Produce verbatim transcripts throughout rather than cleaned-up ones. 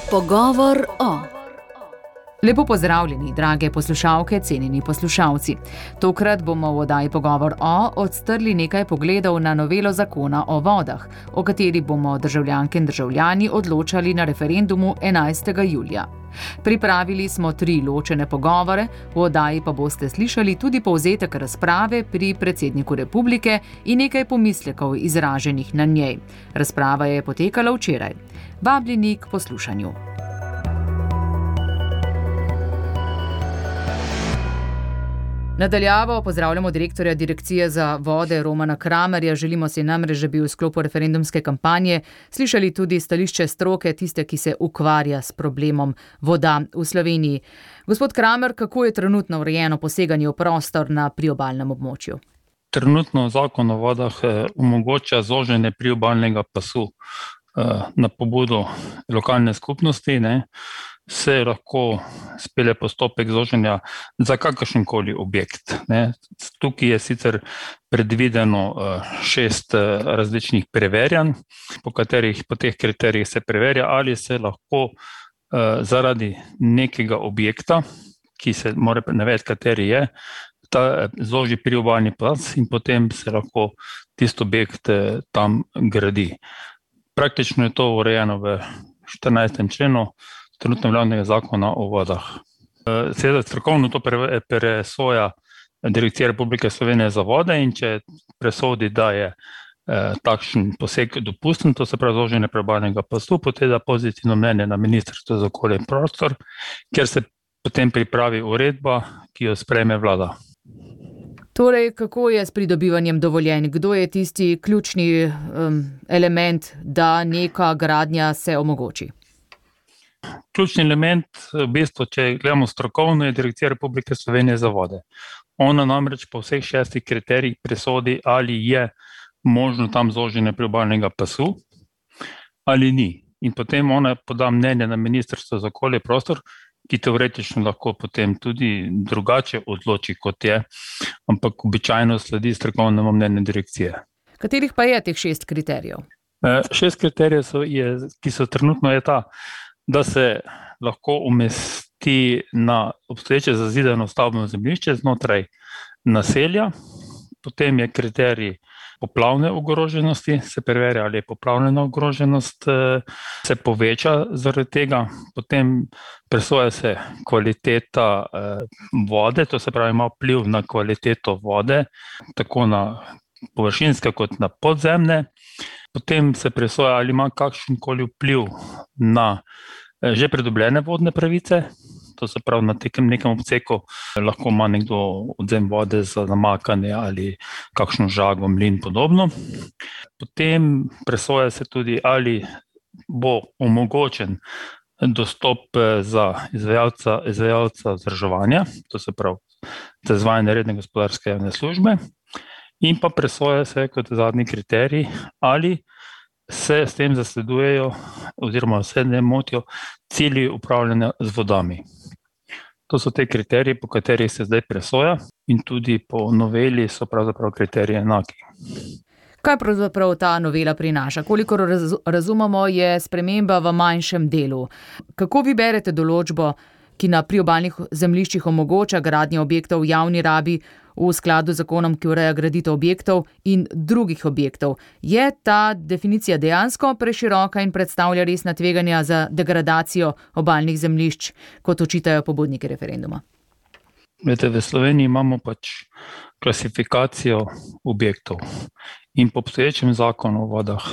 Pogovor o. Lepo pozdravljeni, drage poslušalke, cenjeni poslušalci. Tokrat bomo v oddaji Pogovor o odstrli nekaj pogledov na novelo zakona o vodah, o kateri bomo državljanke in državljani odločali na referendumu enajstega julija. Pripravili smo tri ločene pogovore, v oddaji pa boste slišali tudi povzetek razprave pri predsedniku republike in nekaj pomislekov izraženih na njej. Razprava je potekala včeraj. Vabljeni k poslušanju. Nadaljavo pozdravljamo direktorja Direkcije za vode Romana Kramerja. Želimo si namreč, da bi v sklopu referendumske kampanje slišali tudi stališče stroke, tiste, ki se ukvarja s problemom voda v Sloveniji. Gospod Kramer, kako je trenutno urejeno poseganje v prostor na priobalnem območju? Trenutno zakon o vodah omogoča zoženje priobalnega pasu na pobudo lokalne skupnosti, ne? Se lahko spelje postopek zoženja za kakršenkoli objekt. Ne. Tukaj je sicer predvideno šest različnih preverjanj, po katerih po teh kriterijih se preverja, ali se lahko zaradi nekega objekta, ki se mora navedeti, kateri je, ta zoži priobalni pas in potem se lahko tisti objekt tam gradi. Praktično je to urejeno v štirinajstem členu trenutno veljavnega zakona o vodah. Seveda strokovno to presoja Direkcija Republike Slovenije za vode in če presodi, da je takšen poseg dopusten, to se pravi zoženje priobalnega pasu, potem da pozitivno mnenje na Ministrstvo za okolje in prostor, kjer se potem pripravi uredba, ki jo sprejme vlada. Torej, kako je s pridobivanjem dovoljenj? Kdo je tisti ključni um, element, da neka gradnja se omogoči? Ključni element, v bistvu, če gledamo strokovno, je Direkcija Republike Slovenije za vode. Ona namreč po vseh šestih kriterijih presodi, ali je možno tam zoženje priobalnega pasu, ali ni. In potem ona poda mnenje na Ministrstvo za okolje in prostor, ki teoretično lahko potem tudi drugače odloči, kot je, ampak običajno sledi strokovnemu mnenju direkcije. Katerih pa je teh šest kriterijev? Šest kriterijev, so, je, ki so trenutno je ta, da se lahko umesti na obstoječe zazidano stavbno zemljišče znotraj naselja. Potem je kriterij poplavne ogroženosti, se preverja, ali je poplavna ogroženost se poveča zaradi tega. Potem presoja se kvaliteta vode, to se pravi ima vpliv na kvaliteto vode, tako na površinske kot na podzemne. Potem se presoja, ali ima kakšenkoli vpliv na že pridobljene vodne pravice, to se pravi na tekem nekem obceku lahko ima nekdo odvzem vode za namakanje ali kakšno žago, mlin podobno. Potem presoja se tudi, ali bo omogočen dostop za izvajalca, izvajalca vzdrževanja, to se pravi za izvajanje redne gospodarske javne službe. In pa presoja se kot zadnji kriterij, ali se s tem zasledujejo oziroma se ne motijo cilji upravljanja z vodami. To so te kriteriji, po katerih se zdaj presoja in tudi po noveli so pravzaprav kriteriji enaki. Kaj pravzaprav ta novela prinaša? Kolikor razumemo, je sprememba v manjšem delu. Kako vi berete določbo, ki na priobalnih zemljiščih omogoča gradnjo objektov v javni rabi v skladu z zakonom, ki ureja graditev objektov in drugih objektov? Je ta definicija dejansko preširoka in predstavlja resna tveganja za degradacijo obalnih zemljišč, kot očitajo pobudniki referenduma? Vete, v Sloveniji imamo pač klasifikacijo objektov in po obstoječem zakonu o vodah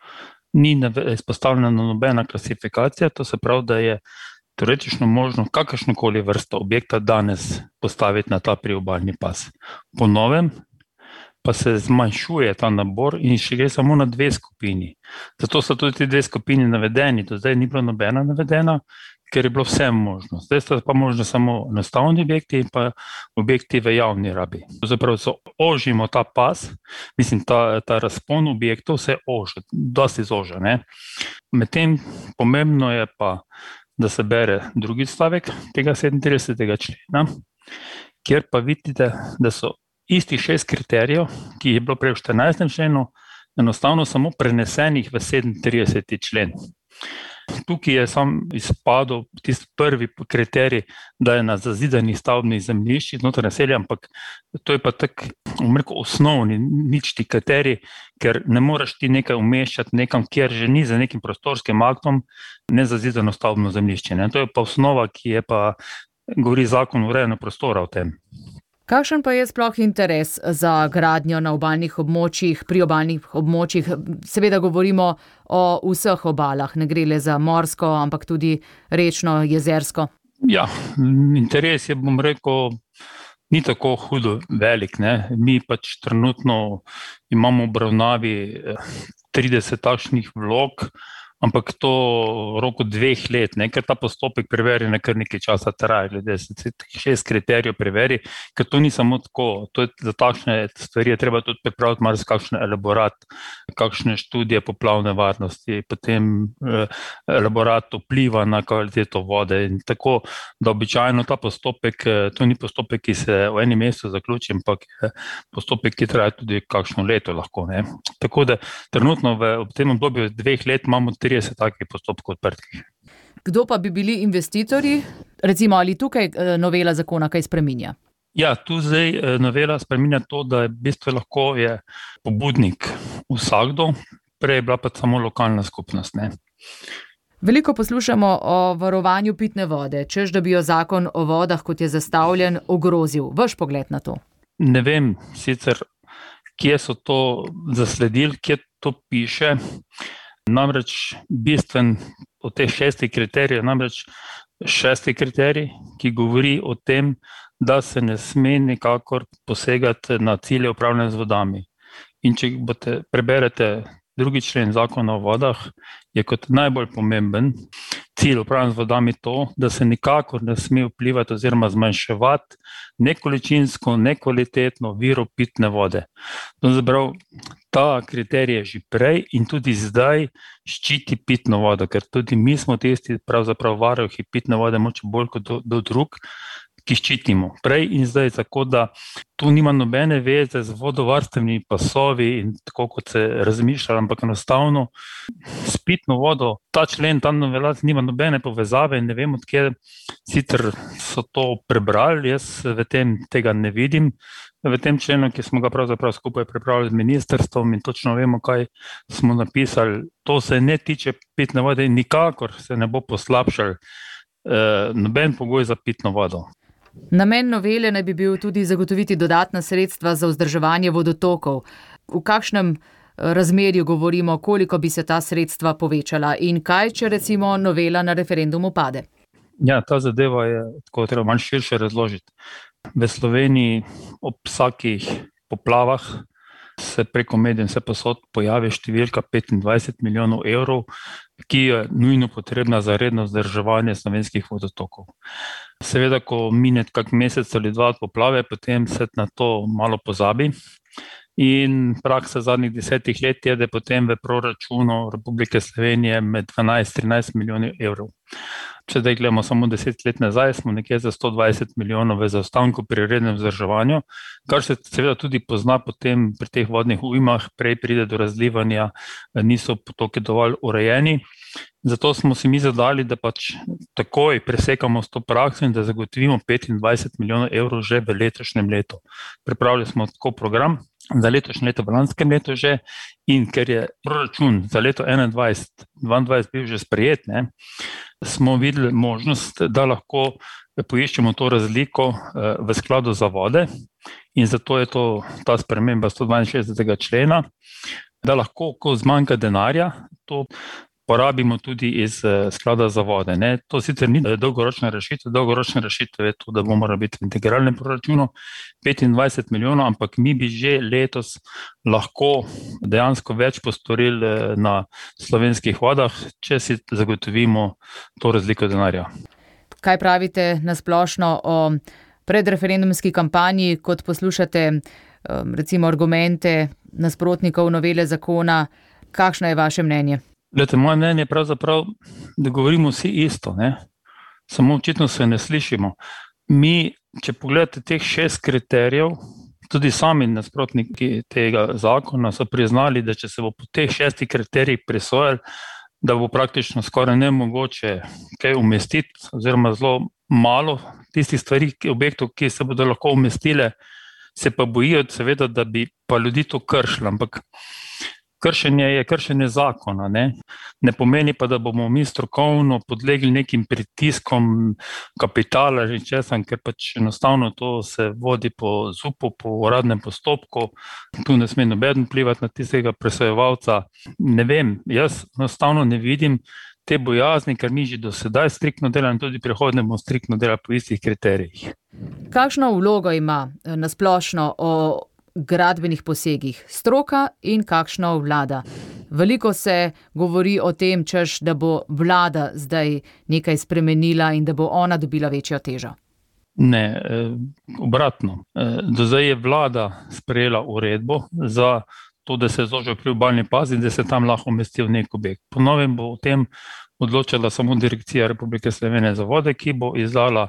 ni izpostavljena nobena klasifikacija, to se pravi, da je teoretično možno kakršnokoli vrsto objekta danes postaviti na ta priobalni pas. Po novem pa se zmanjšuje ta nabor in še gre samo na dve skupini. Zato so tudi ti dve skupini navedeni, do zdaj ni bilo nobena navedena, ker je bilo vse možno. Zdaj so pa možno samo enostavni objekti in pa objekti v javni rabi. Zapravo so ožimo ta pas, mislim, ta, ta razpon objektov se oža, dosti zoža, ne. Medtem pomembno je pa, da se bere drugi stavek tega sedemintridesetega člena, kjer pa vidite, da so istih šest kriterijev, ki je bilo prej v štirinajstem členu, enostavno samo prenesenih v sedemintrideseti člen. tukaj je sam izpadel tisti prvi kriterij, da je na zazidanih stavbnih zemljiščih znotraj naselja, ampak to je pa tak, bom rekel, osnovni, nič ti kriterij, ker ne moreš ti nekaj umeščati nekam, kjer že ni za nekim prostorskim aktom nezazidano stavbno zemljišče. Ne. To je pa osnova, ki je pa, govori zakon o urejanju prostora o tem. Kakšen pa je sploh interes za gradnjo na obalnih območjih, priobalnih območjih? Seveda govorimo o vseh obalah, ne gre le za morsko, ampak tudi rečno, jezersko. Ja, interes je, bom rekel, ni tako hudo velik, ne. Mi pač trenutno imamo v obravnavi trideset takšnih vlog, ampak to v roku dveh let, ne, ker ta postopek preverjanja kar nekaj časa traja, glede se šest kriterijev preveri, ker to ni samo tako, to je za takšne stvari je treba tudi pripraviti marsikakšen elaborat, kakšne študije poplavne varnosti, potem eh, elaborat vpliva na kvaliteto vode in tako, da običajno ta postopek, to ni postopek, ki se v enem mesecu zaključi, ampak je postopek, ki traja tudi kakšno leto lahko, ne. Tako da trenutno v, v tem obdobju dveh let imamo trideset takih postopkov odprtih. Kdo pa bi bili investitorji? Recimo, ali tukaj novela zakona kaj spreminja? Ja, tu zdaj novela spreminja to, da je v bistvu lahko je pobudnik vsakdo, prej je bila pa samo lokalna skupnost, ne. Veliko poslušamo o varovanju pitne vode, češ da bi jo zakon o vodah, kot je zastavljen, ogrozil. Vaš pogled na to? Ne vem sicer, kje so to zasledili, kje to piše. Namreč bistven od teh šestih kriterijev, namreč šesti kriterij, ki govori o tem, da se ne sme nikakor posegati na cilje upravljanja z vodami. In če boste, preberete drugi člen zakona o vodah, je kot najbolj pomemben cilj upravljanja z vodami to, da se nikakor ne sme vplivati oziroma zmanjševati nekoličinsko, nekvalitetno viro pitne vode. To zabrav, ta kriterij je že prej in tudi zdaj ščiti pitno vodo, ker tudi mi smo tisti pravzaprav varuhi pitne vode moče bolj kot do, do drug, ki ščitimo prej in zdaj, tako da tu nima nobene veze z vodovarstvenimi pasovi in tako kot se razmišlja, ampak enostavno s pitno vodo, ta člen, ta novelacija nima nobene povezave in ne vem, odkje sicer so to prebrali, jaz v tem tega ne vidim, v tem členu, ki smo ga pravzaprav skupaj pripravili z ministrstvom in točno vemo, kaj smo napisali, to se ne tiče pitne vode in nikakor se ne bo poslabšal eh, noben pogoj za pitno vodo. Namen novele naj bi bil tudi zagotoviti dodatna sredstva za vzdrževanje vodotokov. V kakšnem razmerju govorimo, koliko bi se ta sredstva povečala in kaj, če recimo novela na referendumu pade? Ja, ta zadeva je tako treba manj širše razložiti. V Sloveniji ob vsakih poplavah se preko medijev vse posod pojavi številka petindvajset milijonov evrov, ki je nujno potrebna za redno vzdrževanje slovenskih vodotokov. Seveda, ko mine kak mesec ali dva od poplave, potem se na to malo pozabi in praksa zadnjih desetih let je, da je potem v proračunu Republike Slovenije med dvanajst trinajst milijonov evrov. Če zdaj gledamo samo deset let nazaj, smo nekje za sto dvajset milijonov v zaostanku pri rednem vzdrževanju, kar se seveda tudi pozna potem pri teh vodnih ujmah, prej pride do razlivanja, niso potoki dovolj urejeni. Zato smo si mi zadali, da pač takoj presekamo s to prakso in da zagotovimo petindvajset milijonov evrov že v letošnjem letu. Pripravili smo tako program za letošnje leto, v lanskem letu že, in ker je proračun za leto enaindvajset dvaindvajset bil že sprejet, ne, smo videli možnost, da lahko poiščemo to razliko v skladu za vode in zato je to ta sprememba sto dvainšestdesetega člena, da lahko, ko zmanjka denarja, to porabimo tudi iz sklada za vode. Ne. To sicer ni dolgoročna rešitev, dolgoročna rešitev je to, da bomo morali biti v integralnem proračunu petindvajset milijonov, ampak mi bi že letos lahko dejansko več postorili na slovenskih vodah, če si zagotovimo to razliko denarja. Kaj pravite na splošno o predreferendumski kampanji, kot poslušate recimo argumente nasprotnikov novele zakona, kakšno je vaše mnenje? Glede, moje mnenje je pravzaprav, da govorimo vsi isto, ne? Samo očitno se ne slišimo. Mi, če pogledate teh šest kriterijev, tudi sami nasprotniki tega zakona so priznali, da če se bo po teh šestih kriterijih presojali, da bo praktično skoraj nemogoče kaj umestiti, oziroma zelo malo tistih stvari, objektov, ki se bodo lahko umestile, se pa bojijo seveda, da bi pa ljudi to kršili, ampak kršenje je kršenje zakona, ne? Ne pomeni pa, da bomo mi strokovno podlegli nekim pritiskom kapitala in česam, ker pač enostavno to se vodi po zupu, po uradnem postopku, tu ne sme noben vplivati na tistega presojevalca. Ne vem, jaz enostavno ne vidim te bojazni, ker mi že do sedaj striktno delamo, tudi prihodnje bomo striktno delali po istih kriterijih. Kakšno vlogo ima nasplošno o gradbenih posegih stroka in kakšno vlada? Veliko se govori o tem, češ, da bo vlada zdaj nekaj spremenila in da bo ona dobila večjo težo. Ne, obratno. Do zdaj je vlada sprejela uredbo za to, da se zožijo priobalni pas in da se tam lahko umesti v nek objekt. Po novem bo o tem odločala samo Direkcija Republike Slovenije za vode, ki bo izdala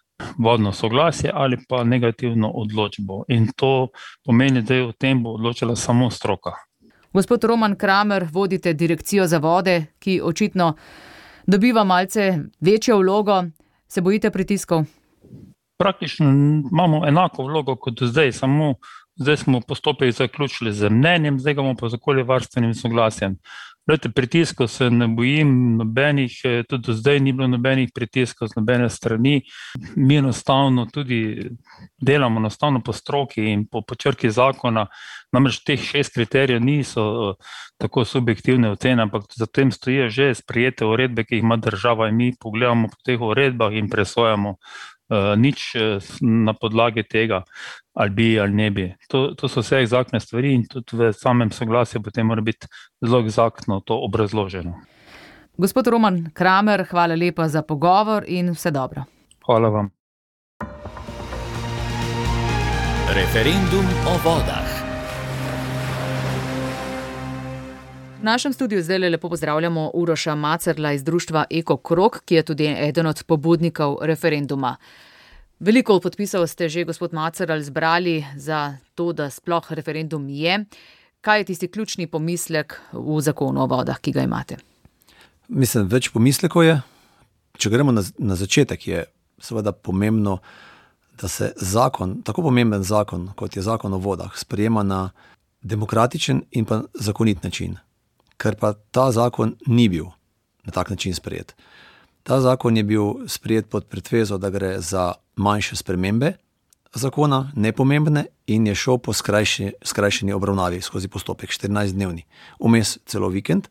vodno soglasje ali pa negativno odločbo. In to pomeni, da o tem bo odločila samo stroka. Gospod Roman Kramer, vodite Direkcijo za vode, ki očitno dobiva malce večjo vlogo. Se bojite pritiskov? Praktično imamo enako vlogo kot do zdaj, samo zdaj smo postopek zaključili z mnenjem, zdaj ga bomo pa z okoljevarstvenim soglasjem. Glede, pritiskov se ne bojim nobenih, tudi do zdaj ni bilo nobenih pritiskov z nobene strani. Mi enostavno tudi delamo enostavno po stroki in po počrki zakona, namreč teh šest kriterijev niso tako subjektivne ocene, ampak za tem stojijo že sprejete uredbe, ki jih ima država in mi pogledamo po teh uredbah in presojamo uh, nič na podlagi tega, ali bi ali ne bi. To, to so vse egzaktne stvari in tudi v samem soglasju potem mora biti zelo egzaktno to obrazloženo. Gospod Roman Kramer, hvala lepa za pogovor in vse dobro. Hvala vam. Referendum o vodah. V našem studiu zdaj lepo pozdravljamo Uroša Macerla iz društva Eko Krog, ki je tudi eden od pobudnikov referenduma. Veliko podpisov ste že, gospod Macerl, zbrali za to, da sploh referendum je. Kaj je tisti ključni pomislek v zakonu o vodah, ki ga imate? Mislim, več pomislekov je. Če gremo na, na začetek, je seveda pomembno, da se zakon, tako pomemben zakon, kot je zakon o vodah, sprejema na demokratičen in pa zakonit način. Ker pa ta zakon ni bil na tak način sprejet. Ta zakon je bil sprejet pod pretvezo, da gre za manjše spremembe zakona, nepomembne, in je šel po skrajši, skrajšeni obravnavi skozi postopek, štirinajstdnevni, vmes celo vikend.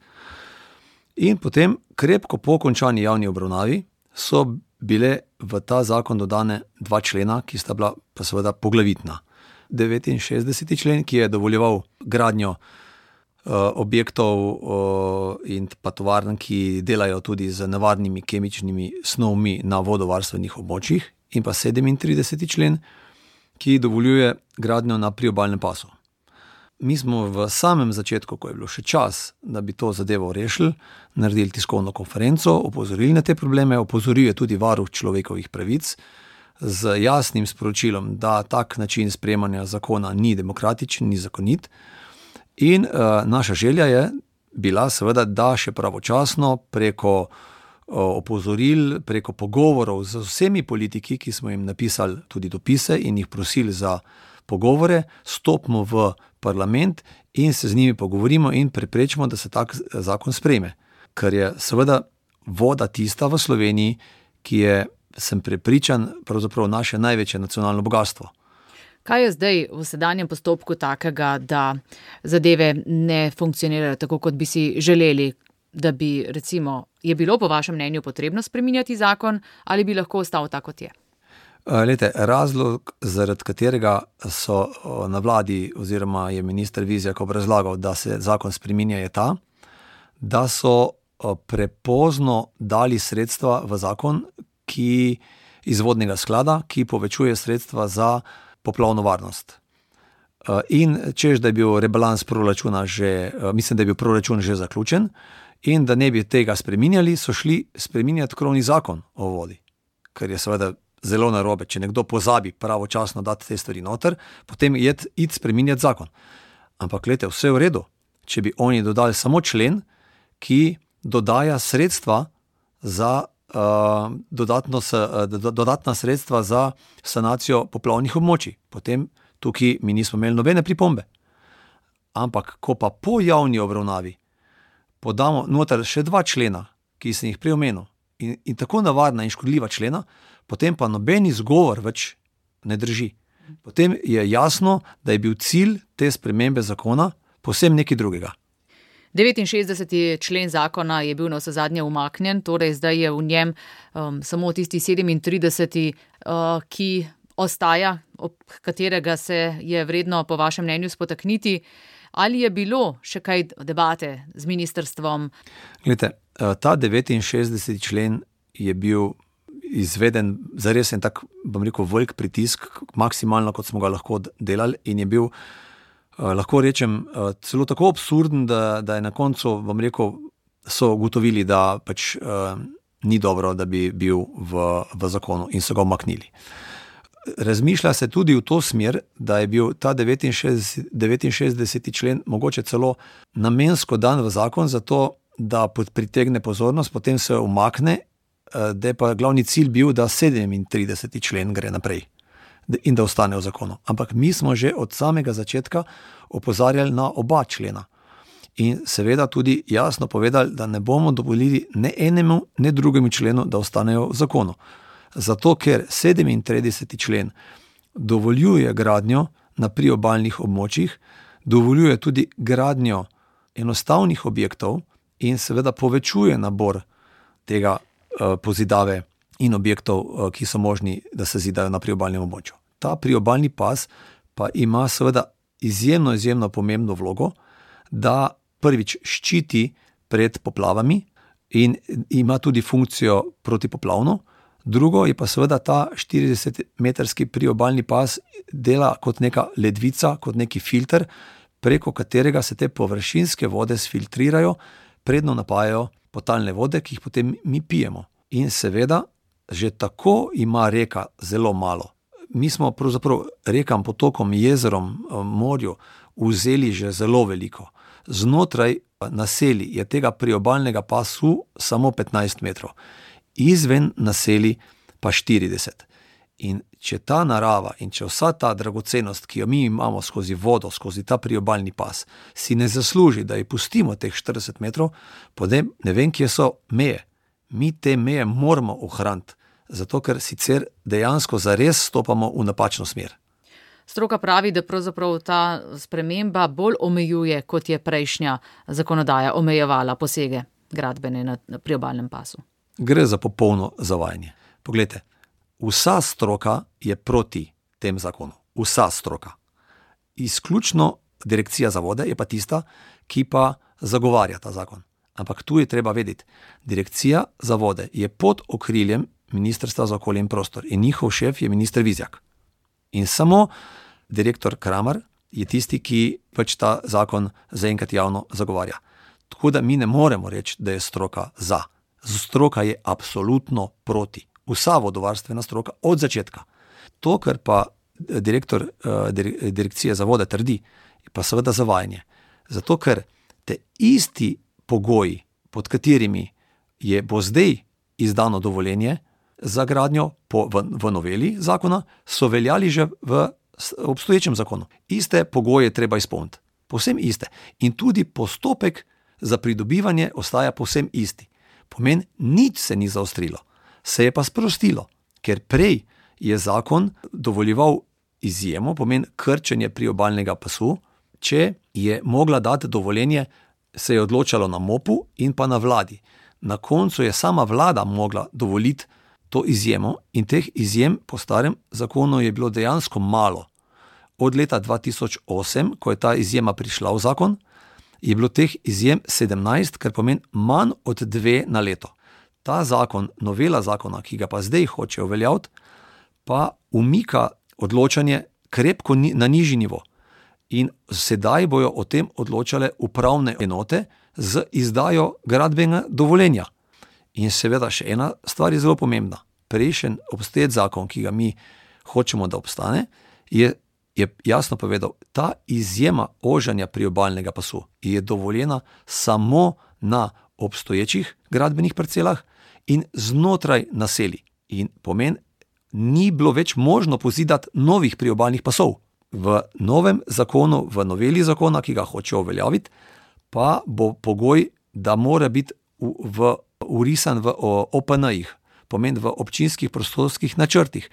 In potem, krepko po končani javni obravnavi, so bile v ta zakon dodane dva člena, ki sta bila pa seveda poglavitna. devetinšestdeseti člen, ki je dovoljeval gradnjo uh, objektov uh, in pa tovarn, ki delajo tudi z nevarnimi kemičnimi snovmi na vodovarstvenih območjih, in pa sedemintrideseti člen, ki dovoljuje gradnjo na priobalnem pasu. Mi smo v samem začetku, ko je bilo še čas, da bi to zadevo rešili, naredili tiskovno konferenco, opozorili na te probleme, opozoril je tudi varuh človekovih pravic z jasnim sporočilom, da tak način sprejemanja zakona ni demokratičen, ni zakonit. In uh, naša želja je bila seveda, da še pravočasno preko opozoril, preko pogovorov z vsemi politiki, ki smo jim napisali tudi dopise in jih prosili za pogovore, stopimo v parlament in se z njimi pogovorimo in preprečimo, da se tak zakon sprejme. Ker je seveda voda tista v Sloveniji, ki je, sem prepričan, pravzaprav naše največje nacionalno bogastvo. Kaj je zdaj v sedanjem postopku takega, da zadeve ne funkcionirajo tako, kot bi si želeli? Da bi, recimo, je bilo po vašem mnenju potrebno spreminjati zakon ali bi lahko ostal tako, kot je? Lejte, razlog, zaradi katerega so na vladi oziroma je minister Vizjak obrazlagal, da se zakon spreminja, je ta, da so prepozno dali sredstva v zakon, ki iz vodnega sklada, ki povečuje sredstva za poplavno varnost. In češ, da je bil rebalans proračuna že, mislim, da je bil proračun že zaključen, in da ne bi tega spreminjali, so šli spreminjati krovni zakon o vodi. Ker je seveda zelo narobe, če nekdo pozabi pravočasno dati te stvari noter, potem je iti spreminjati zakon. Ampak glejte, vse v redu, če bi oni dodali samo člen, ki dodaja sredstva za uh, dodatno, uh, dodatna sredstva za sanacijo poplavnih območij. Potem tukaj mi nismo imeli nobene pripombe. Ampak, ko pa po javni obravnavi podamo noter še dva člena, ki sem jih prej omenil, in, in tako navadna in škodljiva člena, potem pa noben izgovor več ne drži. Potem je jasno, da je bil cilj te spremembe zakona povsem nekaj drugega. devetinšestdeseti člen zakona je bil navsezadnje umaknjen, torej zdaj je v njem um, samo tisti sedemintrideseti, uh, ki ostaja, ob katerega se je vredno po vašem mnenju spotakniti. Ali je bilo še kaj debate z ministrstvom? Glejte, ta devetinšestdeseti člen je bil izveden zares en tak, bom rekel, velik pritisk, maksimalno, kot smo ga lahko delali, in je bil, lahko rečem, celo tako absurden, da, da je na koncu, bom rekel, so ugotovili, da pač uh, ni dobro, da bi bil v, v zakonu, in so ga umaknili. Razmišlja se tudi v to smer, da je bil ta devetinšestdeseti člen mogoče celo namensko dan v zakon, zato da pritegne pozornost, potem se umakne, da je pa glavni cilj bil, da sedemintrideseti člen gre naprej in da ostane v zakonu. Ampak mi smo že od samega začetka opozarjali na oba člena in seveda tudi jasno povedali, da ne bomo dovolili ne enemu, ne drugemu členu, da ostanejo v zakonu. Zato, ker sedemintrideseti člen dovoljuje gradnjo na priobalnih območjih, dovoljuje tudi gradnjo enostavnih objektov in seveda povečuje nabor tega uh, pozidave in objektov, uh, ki so možni, da se zidajo na priobalnem območju. Ta priobalni pas pa ima seveda izjemno, izjemno pomembno vlogo, da prvič ščiti pred poplavami in ima tudi funkcijo protipoplavno. Drugo je pa seveda ta štiridesetmetrski priobalni pas dela kot neka ledvica, kot neki filter, preko katerega se te površinske vode sfiltrirajo, predno napajajo podtalne vode, ki jih potem mi pijemo. In seveda, že tako ima reka zelo malo. Mi smo pravzaprav rekam, potokom, jezerom, morju vzeli že zelo veliko. Znotraj naselij je tega priobalnega pasu samo petnajst metrov. Izven naselij pa štirideset. In če ta narava in če vsa ta dragocenost, ki jo mi imamo skozi vodo, skozi ta priobalni pas, si ne zasluži, da ji pustimo teh štirideset metrov, potem ne vem, kje so meje. Mi te meje moramo ohraniti, zato ker sicer dejansko zares stopamo v napačno smer. Stroka pravi, da pravzaprav ta sprememba bolj omejuje, kot je prejšnja zakonodaja omejevala posege gradbene na priobalnem pasu. Gre za popolno zavajanje. Poglejte, vsa stroka je proti tem zakonu. Vsa stroka. Izključno direkcija za vode je pa tista, ki pa zagovarja ta zakon. Ampak tu je treba vedeti, direkcija za vode je pod okriljem Ministrstva za okolje in prostor in njihov šef je minister Vizjak. In samo direktor Kramer je tisti, ki pač ta zakon zaenkrat javno zagovarja. Tako da mi ne moremo reči, da je stroka za. Stroka je absolutno proti. Vsa vodovarstvena stroka od začetka. To, kar pa direktor uh, direkcije za vode trdi, je pa seveda zavajanje. Zato, ker te isti pogoji, pod katerimi je bo zdaj izdano dovoljenje za gradnjo po, v, v noveli zakona, so veljali že v obstoječem zakonu. Iste pogoje treba izpolniti. Povsem iste. In tudi postopek za pridobivanje ostaja povsem isti. Pomen, nič se ni zaostrilo, se je pa sprostilo, ker prej je zakon dovoljeval izjemo, pomen krčenje priobalnega pasu, če je mogla dati dovoljenje, se je odločalo na mopu in pa na vladi. Na koncu je sama vlada mogla dovoliti to izjemo in teh izjem po starem zakonu je bilo dejansko malo. Od leta dva tisoč osem, ko je ta izjema prišla v zakon, je bilo teh izjem sedemnajst, kar pomeni manj od dve na leto. Ta zakon, novela zakona, ki ga pa zdaj hoče uveljaviti, pa umika odločanje krepko na nižji nivo. In sedaj bojo o tem odločale upravne enote z izdajo gradbenega dovoljenja. In seveda še ena stvar je zelo pomembna. Prejšen obstoječ zakon, ki ga mi hočemo, da obstane, je je jasno povedal, ta izjema ožanja priobalnega pasu je dovoljena samo na obstoječih gradbenih parcelah in znotraj naselij. In pomen, ni bilo več možno pozidati novih priobalnih pasov. V novem zakonu, v noveli zakona, ki ga hočejo uveljaviti, pa bo pogoj, da mora biti v, v, urisan v O P N-jih, pomen v občinskih prostorskih načrtih.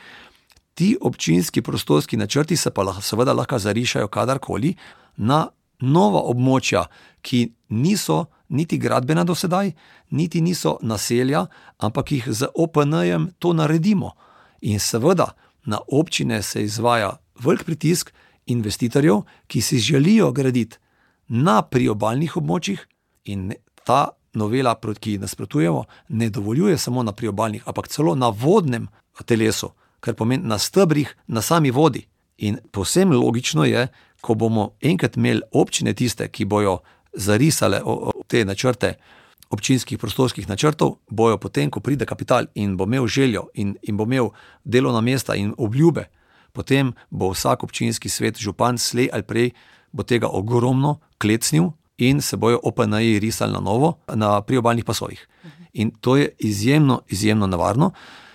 Ti občinski prostorski načrti se pa lahko, seveda lahko zarišajo kadarkoli na nova območja, ki niso niti gradbena do sedaj, niti niso naselja, ampak jih z O P N-jem to naredimo. In seveda na občine se izvaja velik pritisk investitorjev, ki si želijo graditi na priobalnih območjih, in ta novela, ki nasprotujemo, ne dovoljuje samo na priobalnih, ampak celo na vodnem telesu, kar pomeni na stebrih, na sami vodi. In povsem logično je, ko bomo enkrat imeli občine tiste, ki bojo zarisale te načrte občinskih prostorskih načrtov, bojo potem, ko pride kapital in bo imel željo in, in bo imel delovna mesta in obljube, potem bo vsak občinski svet, župan, slej ali prej, bo tega ogromno klecnil in se bojo O P N-ji risali na novo na priobalnih pasovih. In to je izjemno, izjemno nevarno.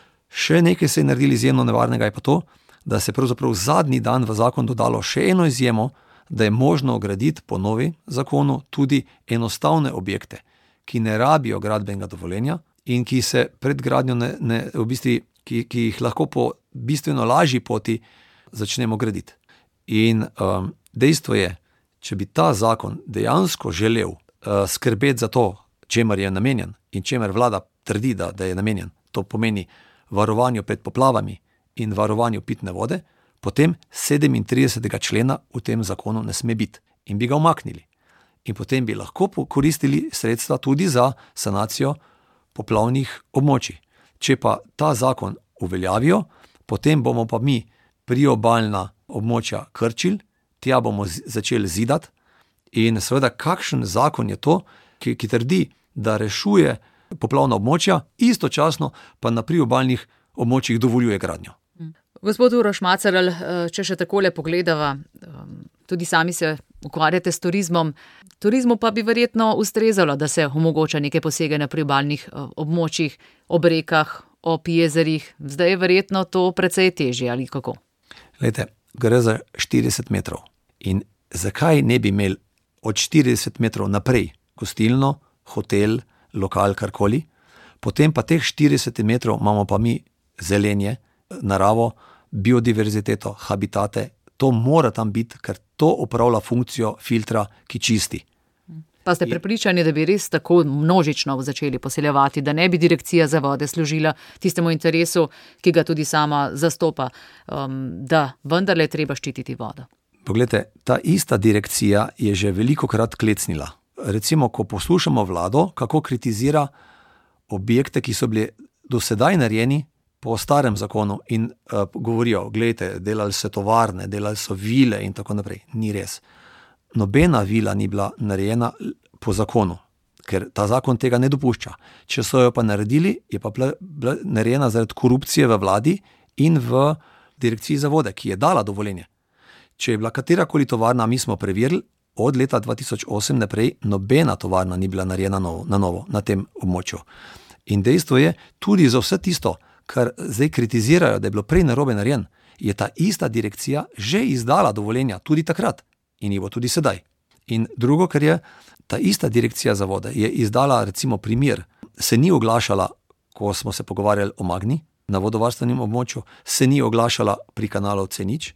Še nekaj se je naredili izjemno nevarnega, je pa to, da se pravzaprav zadnji dan v zakon dodalo še eno izjemo, da je možno graditi po novi zakonu tudi enostavne objekte, ki ne rabijo gradbenega dovoljenja in ki se pred gradnjo ne, ne, v bistvu, ki, ki jih lahko po bistveno lažji poti začnemo graditi. In um, dejstvo je, če bi ta zakon dejansko želel uh, skrbeti za to, čemer je namenjen in čemer vlada trdi, da, da je namenjen, to pomeni varovanju pred poplavami in varovanju pitne vode, potem sedemintridesetega člena v tem zakonu ne sme biti in bi ga umaknili. In potem bi lahko koristili sredstva tudi za sanacijo poplavnih območij. Če pa ta zakon uveljavijo, potem bomo pa mi priobalna območja krčili, tja bomo začeli zidati in seveda kakšen zakon je to, ki, ki trdi, da rešuje poplavna območja, istočasno pa na priobalnih območjih dovoljuje gradnjo. Gospod Uroš Macerl, če še takole pogledava, tudi sami se ukvarjate s turizmom, turizmu pa bi verjetno ustrezalo, da se omogoča neke posege na priobalnih območjih, ob rekah, ob jezerih. Zdaj je verjetno to precej težje, ali kako? Glejte, gre za štirideset metrov. In zakaj ne bi imeli od štirideset metrov naprej gostilno, hotel, lokal, karkoli, potem pa teh štirideset metrov imamo pa mi zelenje, naravo, biodiverziteto, habitate, to mora tam biti, ker to opravlja funkcijo filtra, ki čisti. Pa ste prepričani, da bi res tako množično začeli poseljevati, da ne bi direkcija za vode služila tistemu interesu, ki ga tudi sama zastopa, um, da vendarle je treba ščititi vodo? Poglejte, ta ista direkcija je že velikokrat klecnila. Recimo, ko poslušamo vlado, kako kritizira objekte, ki so bili do sedaj narejeni po starem zakonu in uh, govorijo, gledajte, delali so tovarne, delali so vile in tako naprej. Ni res. Nobena vila ni bila narejena po zakonu, ker ta zakon tega ne dopušča. Če so jo pa naredili, je pa bila, bila narejena zaradi korupcije v vladi in v direkciji za vode, ki je dala dovoljenje. Če je bila katerakoli tovarna, mi smo preverili, od leta dva tisoč osem naprej nobena tovarna ni bila narejena novo, na novo na tem območju. In dejstvo je, tudi za vse tisto, kar zdaj kritizirajo, da je bilo prej narobe narejen, je ta ista direkcija že izdala dovoljenja tudi takrat in jih bo tudi sedaj. In drugo, kar je, ta ista direkcija za vode je izdala recimo primer, se ni oglašala, ko smo se pogovarjali o Magni na vodovarstvenem območju, se ni oglašala pri kanalu C nič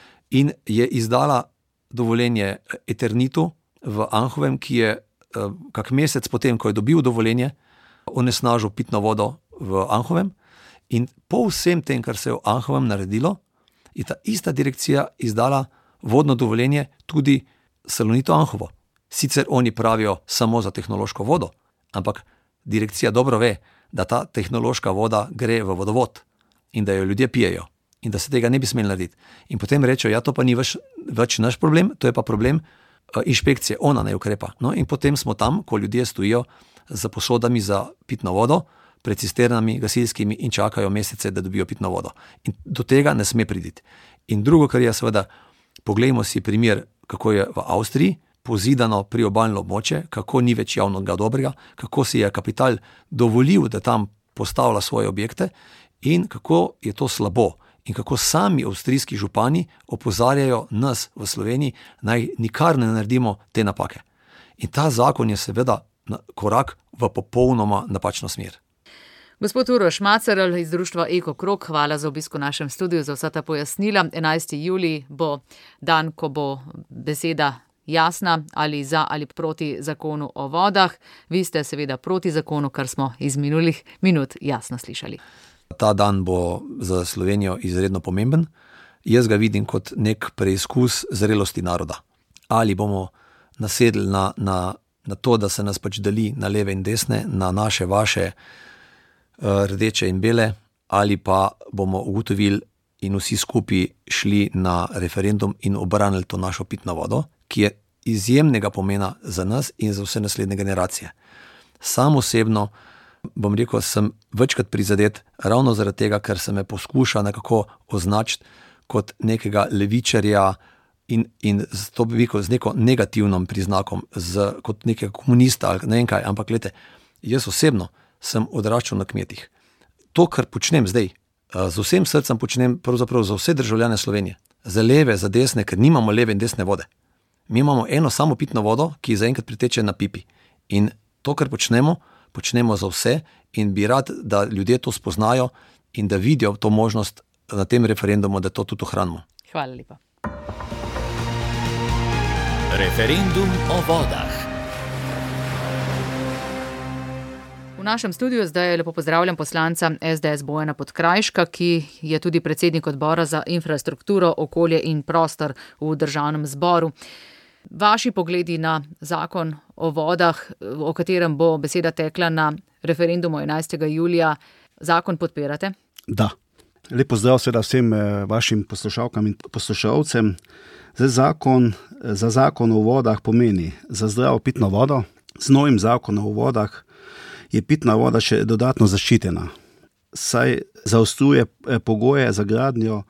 in je izdala dovoljenje Eternitu v Anhovem, ki je kak mesec potem, ko je dobil dovoljenje, onesnažil pitno vodo v Anhovem. In po vsem tem, kar se je v Anhovem naredilo, je ta ista direkcija izdala vodno dovoljenje tudi Salonitu Anhovo. Sicer oni pravijo samo za tehnološko vodo, ampak direkcija dobro ve, da ta tehnološka voda gre v vodovod in da jo ljudje pijejo in da se tega ne bi smeli narediti. In potem rečejo, ja, to pa ni več, več naš problem, to je pa problem uh, inšpekcije, ona ne ukrepa. No, in potem smo tam, ko ljudje stojijo za posodami za pitno vodo, pred cisternami gasilskimi in čakajo mesece, da dobijo pitno vodo. In do tega ne sme priditi. In drugo, kar je seveda, poglejmo si primer, kako je v Avstriji, pozidano priobalno območje, kako ni več javnega dobrega, kako si je kapital dovolil, da tam postavlja svoje objekte in kako je to slabo. In kako sami avstrijski župani opozarjajo nas v Sloveniji, naj nikar ne naredimo te napake. In ta zakon je seveda korak v popolnoma napačno smer. Gospod Uroš Macerl iz društva Eko Krog, hvala za obisk v našem studiu, za vsa ta pojasnila. enajsti julij bo dan, ko bo beseda jasna ali za ali proti zakonu o vodah. Vi ste seveda proti zakonu, kar smo iz minulih minut jasno slišali. Ta dan bo za Slovenijo izredno pomemben. Jaz ga vidim kot nek preizkus zrelosti naroda. Ali bomo nasedli na, na, na to, da se nas pač deli na leve in desne, na naše, vaše, rdeče in bele, ali pa bomo ugotovili in vsi skupaj šli na referendum in obranili to našo pitno vodo, ki je izjemnega pomena za nas in za vse naslednje generacije. Sam osebno, bom rekel, sem večkrat prizadet ravno zaradi tega, ker se me poskuša nekako označiti kot nekega levičarja in, in z, to bi rekel, z neko negativnim priznakom, z, kot nekega komunista ali ne vem kaj, ampak gledajte, jaz osebno sem odraščal na kmetih. To, kar počnem zdaj, z vsem srcem počnem pravzaprav za vse državljane Slovenije. Za leve, za desne, ker nimamo leve in desne vode. Mi imamo eno samo pitno vodo, ki zaenkrat priteče na pipi. In to, kar počnemo, počnemo za vse in bi rad, da ljudje to spoznajo in da vidijo to možnost na tem referendumu, da to tudi ohranimo. Hvala lepa. Referendum o vodah. V našem studiu zdaj lepo pozdravljam poslanca es de es Bojana Podkrajška, ki je tudi predsednik odbora za infrastrukturo, okolje in prostor v državnem zboru. Vaši pogledi na zakon o vodah, o katerem bo beseda tekla na referendumu enajstega julija, zakon podpirate? Da. Lep pozdrav seveda vsem vašim poslušalkam in poslušalcem. Zdaj zakon, za zakon o vodah pomeni za zdravo pitno vodo. Z novim zakonom o vodah je pitna voda še dodatno zaščitena, saj zaostruje pogoje za gradnjo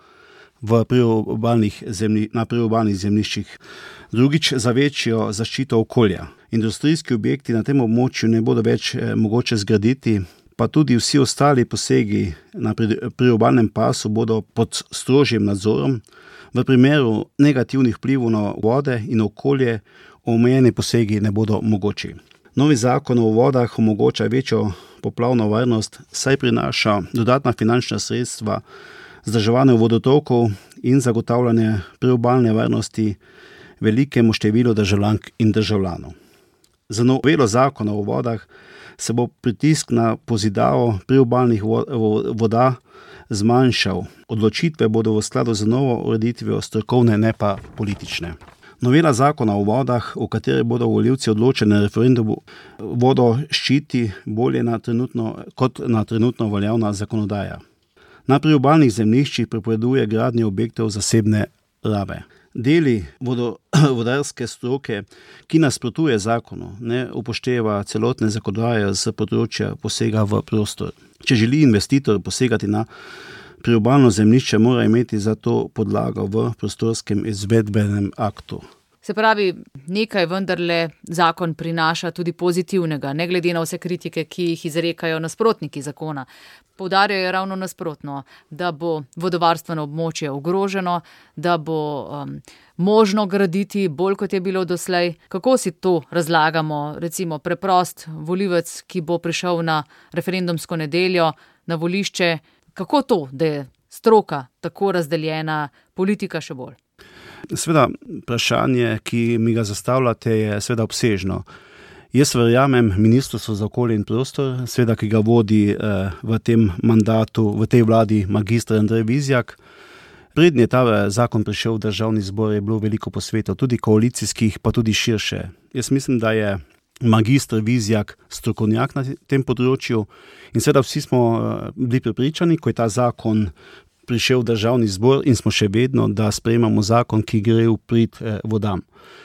v priobalnih zemlji, na priobalnih zemljiščih. Drugič, za večjo zaščito okolja. Industrijski objekti na tem območju ne bodo več mogoče zgraditi, pa tudi vsi ostali posegi na priobalnem pasu bodo pod strožjim nadzorom. V primeru negativnih vplivov na vode in okolje omejeni posegi ne bodo mogoči. Novi zakon o vodah omogoča večjo poplavno varnost, saj prinaša dodatna finančna sredstva vzdrževanja vodotokov in zagotavljanje priobalne varnosti velikemu številu državljank in državljanov. Za novelo zakona o vodah se bo pritisk na pozidavo priobalnih voda zmanjšal. Odločitve bodo v skladu z novo ureditvijo strokovne, ne pa politične. Novela zakona o vodah, o kateri bodo volivci odločili na referendumu, vodo ščiti bolje na trenutno, kot na trenutno veljavna zakonodaja. Na priobalnih zemljiščih prepoveduje gradnje objektov zasebne rabe. Deli vodo, vodarske stroke, ki nasprotuje zakonu, ne upošteva celotne zakonodaje z področja posega v prostor. Če želi investitor posegati na priobalno zemljišče, mora imeti za to podlago v prostorskem izvedbenem aktu. Se pravi, nekaj vendarle zakon prinaša tudi pozitivnega, ne glede na vse kritike, ki jih izrekajo nasprotniki zakona. Poudarjajo ravno nasprotno, da bo vodovarstveno območje ogroženo, da bo um, možno graditi bolj, kot je bilo doslej. Kako si to razlagamo, recimo preprost volivec, ki bo prišel na referendumsko nedeljo, na volišče, kako to, da je stroka tako razdeljena, politika še bolj? Sveda, vprašanje, ki mi ga zastavljate, je sveda obsežno. Jaz verjamem Ministrstvo za okolje in prostor, sveda, ki ga vodi eh, v tem mandatu, v tej vladi magister Andrej Vizjak. Prednje ta zakon prišel v državni zbor, je bilo veliko posvetov, tudi koalicijskih, pa tudi širše. Jaz mislim, da je magister Vizjak strokovnjak na tem področju in seveda vsi smo bili prepričani, ko je ta zakon prišel v državni zbor in smo še vedno, da sprejemamo zakon, ki gre v prid eh, vodam.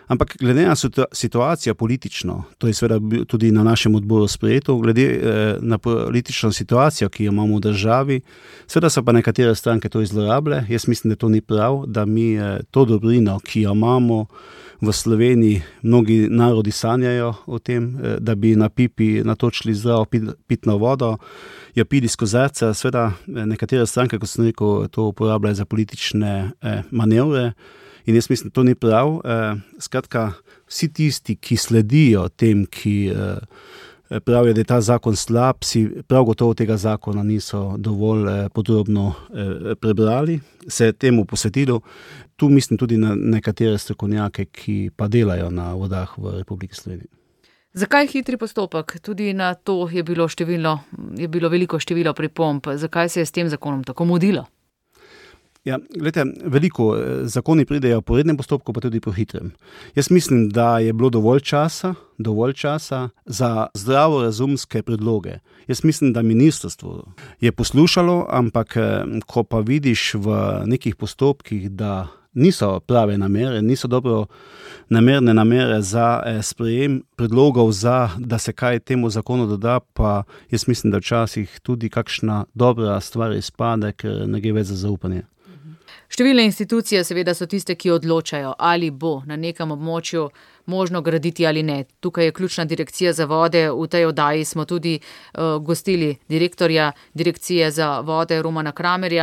Ampak glede na situacijo politično, to je seveda tudi na našem odboru sprejeto, glede na politično situacijo, ki jo imamo v državi, seveda so pa nekatere stranke to izlorabile. Jaz mislim, da to ni prav, da mi to dobrino, ki jo imamo v Sloveniji, mnogi narodi sanjajo o tem, da bi na pipi natočili zdravo pitno vodo, jo pili iz kozarca. Seveda nekatere stranke, kot sem rekel, to uporabljajo za politične manevre. In jaz mislim, da to ni prav. Skratka, vsi tisti, ki sledijo tem, ki pravijo, da je ta zakon slab, si prav gotovo tega zakona niso dovolj podrobno prebrali, se temu posvetili. Tu mislim tudi na nekatere strokovnjake, ki pa delajo na vodah v Republiki Sloveniji. Zakaj hitri postopek? Tudi na to je bilo, številno, je bilo veliko število pripomb. Zakaj se je s tem zakonom tako mudilo? Ja, gledajte, veliko zakoni pridejo po rednem postopku, pa tudi po hitrem. Jaz mislim, da je bilo dovolj časa, dovolj časa za zdravorazumske predloge. Jaz mislim, da ministrstvo je poslušalo, ampak ko pa vidiš v nekih postopkih, da niso prave namere, niso dobro namerne namere za sprejem predlogov, za, da se kaj temu zakonu doda, pa jaz mislim, da včasih tudi kakšna dobra stvar izpade, ker ne gre več za zaupanje. Številne institucije seveda so tiste, ki odločajo, ali bo na nekem območju možno graditi ali ne. Tukaj je ključna direkcija za vode. V tej oddaji smo tudi uh, gostili direktorja direkcije za vode Romana Kramerja.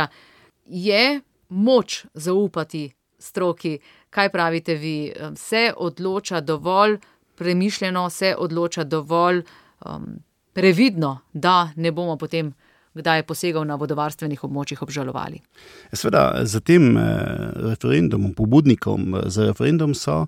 Je moč zaupati stroki? Kaj pravite vi? Se odloča dovolj premišljeno, se odloča dovolj um, previdno, da ne bomo potem kdaj je posegal na vodovarstvenih območjih obžalovali? Seveda, za tem referendumom, pobudnikom za referendum so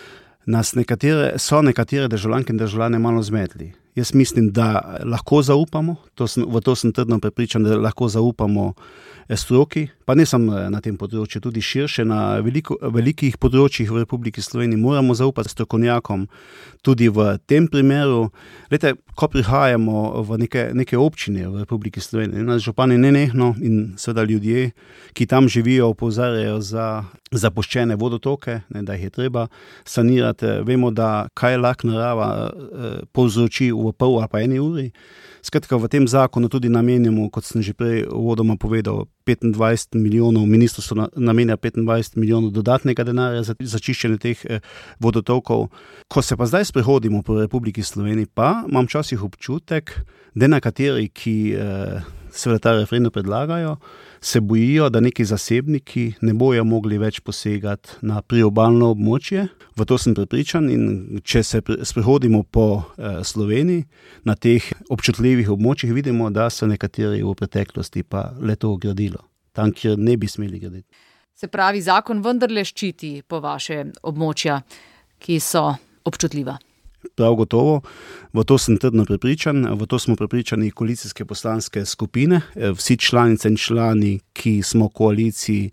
nas nekatere, so nekatere državljanke in državljane malo zmedli. Jaz mislim, da lahko zaupamo, to sem, v to sem trdno prepričan, da lahko zaupamo stroki, pa ne samo na tem področju, tudi širše, na veliko, velikih področjih v Republiki Sloveniji moramo zaupati strokovnjakom, tudi v tem primeru. Lete, ko prihajamo v neke, neke občine v Republiki Sloveniji, nas župani nenehno in seveda ljudje, ki tam živijo, opozarjajo za zapuščene vodotoke, ne, da jih je treba sanirati. Vemo, da kaj lahko narava eh, povzroči v pol ali pa eni uri. Skratka, v tem zakonu tudi namenjamo, kot sem že prej uvodoma povedal, petindvajset milijonov, ministrstvo namenja petindvajset milijonov dodatnega denarja za, za čiščenje teh eh, vodotokov. Ko se pa zdaj sprehodimo po Republiki Sloveniji, pa imam včasih občutek, da nekateri, ki eh, seveda ta referendum predlagajo, se bojijo, da neki zasebniki ne bojo mogli več posegati na priobalno območje. V to sem prepričan in če se sprehodimo po eh, Sloveniji, na teh občutljivih območjih vidimo, da so nekateri v preteklosti pa le to gradilo, tam, kjer ne bi smeli graditi. Se pravi, zakon vendarle ščiti po vaše območja, ki so občutljiva. Prav gotovo, v to sem trdno prepričan, v to smo prepričani koalicijske poslanske skupine, vsi članice in člani, ki smo v koaliciji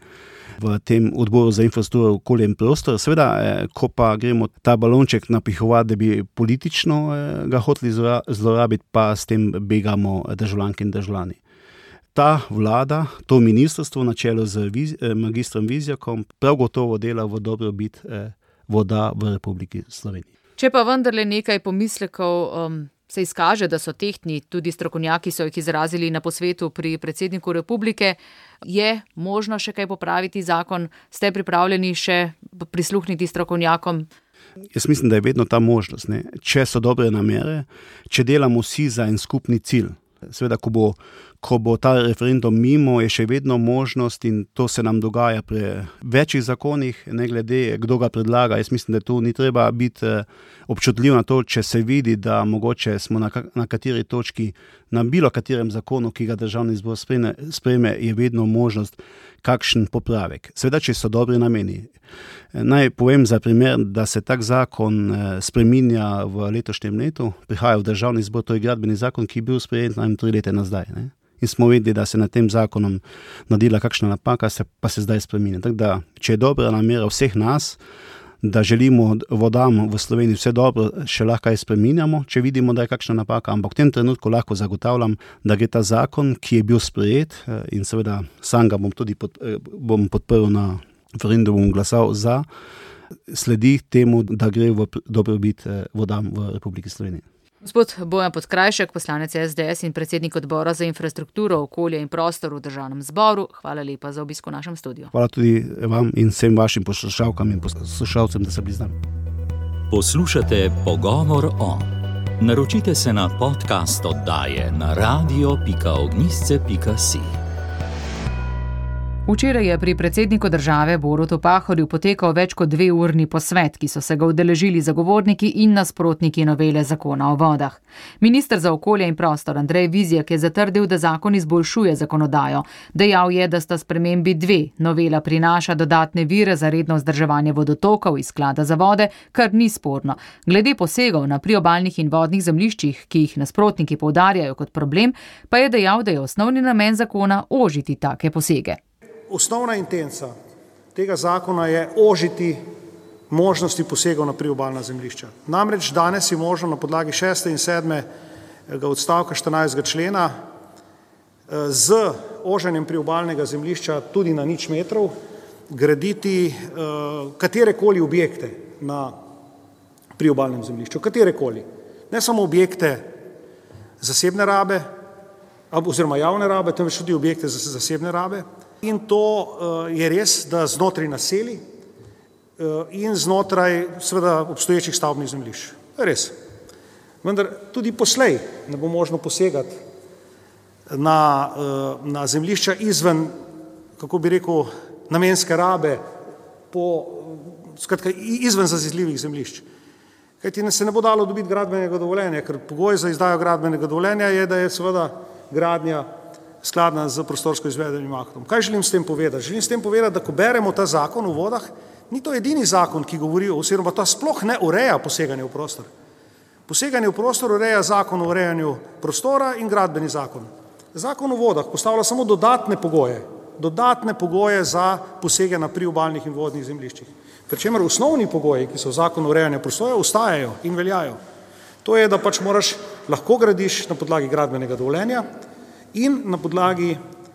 v tem odboru za infrastrukturo, okolje in prostor. Seveda, ko pa gremo ta balonček napihovati, da bi politično ga hoteli zlorabiti, pa s tem begamo državljanke in državljani. Ta vlada, to ministrstvo na čelu z magistrom Vizjakom prav gotovo dela v dobrobit voda v Republiki Sloveniji. Če pa vendarle nekaj pomislekov um, se izkaže, da so tehtni, tudi strokovnjaki so jih izrazili na posvetu pri predsedniku republike, je možno še kaj popraviti zakon? Ste pripravljeni še prisluhniti strokovnjakom? Jaz mislim, da je vedno ta možnost, ne? Če so dobre namere, če delamo vsi za en skupni cilj. Seveda, ko bo, ko bo ta referendum mimo, je še vedno možnost in to se nam dogaja pri večjih zakonih, ne glede, kdo ga predlaga. Jaz mislim, da tu ni treba biti občutljiv na to, če se vidi, da mogoče smo na, na kateri točki, na bilo katerem zakonu, ki ga državni zbor sprejme, sprejme, je vedno možnost kakšen popravek. Seveda, če so dobri nameni. Naj povem za primer, da se tak zakon spreminja v letošnjem letu, prihaja v državni zbor, to je gradbeni zakon, ki je bil sprejet najmanj tri leta nazaj. Ne? In smo vedeli, da se na tem zakonom naredila kakšna napaka, se, pa se zdaj spreminja. Tako da, če je dobra namera vseh nas, da želimo vodam v Sloveniji vse dobro, še lahko kaj spreminjamo, če vidimo, da je kakšna napaka, ampak v tem trenutku lahko zagotavljam, da gre ta zakon, ki je bil sprejet in seveda sam ga bom tudi pod, bom podprl na referendum, bom glasal za, sledi temu, da gre v dobrobit vodam v Republiki Sloveniji. Gospod Bojan Podkrajšek, poslanec S D S in predsednik odbora za infrastrukturo, okolje in prostor v Državnem zboru, hvala lepa za obisk v našem studiu. Hvala tudi vam in vsem vašim poslušalkam in poslušalcem, da ste bili z nami. Poslušate Pogovor o. Naročite se na podcast oddaje na radio pika ognjišče pika si. Včeraj je pri predsedniku države Borutu Pahorju potekal več kot dve urni posvet, ki so se ga udeležili zagovorniki in nasprotniki novele zakona o vodah. Minister za okolje in prostor Andrej Vizjak je zatrdil, da zakon izboljšuje zakonodajo. Dejal je, da sta spremembi dve. Novela prinaša dodatne vire za redno vzdrževanje vodotokov iz sklada za vode, kar ni sporno. Glede posegov na priobalnih in vodnih zemljiščih, ki jih nasprotniki poudarjajo kot problem, pa je dejal, da je osnovni namen zakona ožiti take posege. Osnovna intenca tega zakona je ožiti možnosti posegov na priobalna zemljišča. Namreč danes je možno na podlagi šestega in sedmega odstavka štirinajstega člena z oženjem priobalnega zemljišča tudi na nič metrov graditi katerekoli objekte na priobalnem zemljišču. Katerekoli. Ne samo objekte zasebne rabe oziroma javne rabe, temveč tudi objekte zasebne rabe. In to je res, da znotraj naselij in znotraj seveda obstoječih stavbnih zemljišč. Res. Vendar tudi poslej ne bo možno posegati na, na zemljišča izven, kako bi rekel, namenske rabe, po, skratka, izven zazidljivih zemljišč. Kajti se ne bo dalo dobiti gradbenega dovoljenja, ker pogoj za izdajo gradbenega dovoljenja je, da je seveda gradnja skladna z prostorsko izvedenim aktom. Kaj želim s tem povedati? Želim s tem povedati, da ko beremo ta zakon o vodah, ni to edini zakon, ki govori, oziroma ta sploh ne ureja poseganje v prostor. Poseganje v prostor ureja zakon o urejanju prostora in gradbeni zakon. Zakon o vodah postavlja samo dodatne pogoje, dodatne pogoje za posege na priobalnih in vodnih zemljiščih. Pričemer osnovni pogoji, ki so v zakonu urejanja prostora, ostajajo in veljajo. To je, da pač moraš lahko gradiš na podlagi gradbenega dovoljenja in na podlagi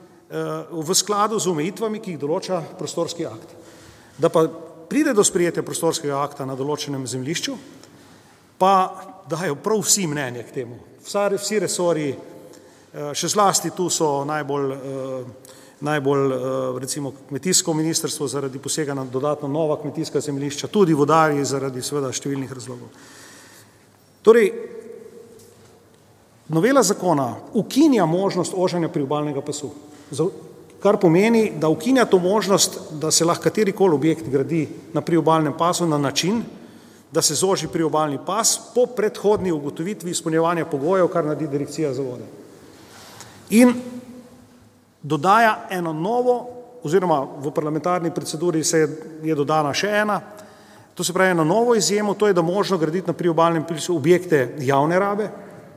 v skladu z omejitvami, ki jih določa prostorski akt. Da pa pride do sprejetja prostorskega akta na določenem zemljišču, pa dajo prav vsi mnenje k temu. Vsi resorji, še zlasti tu so najbolj, najbolj recimo kmetijsko ministrstvo zaradi posega na dodatno nova kmetijska zemljišča, tudi vodarji zaradi seveda številnih razlogov. Torej, novela zakona ukinja možnost oženja priobalnega pasu, kar pomeni, da ukinja to možnost, da se lahko katerikoli objekt gradi na priobalnem pasu na način, da se zoži priobalni pas po predhodni ugotovitvi izpolnjevanja pogojev, kar naredi Direkcija za vode. In dodaja eno novo, oziroma v parlamentarni proceduri se je, je dodana še ena, to se pravi eno novo izjemo, to je, da možno graditi na priobalnem pasu objekte javne rabe.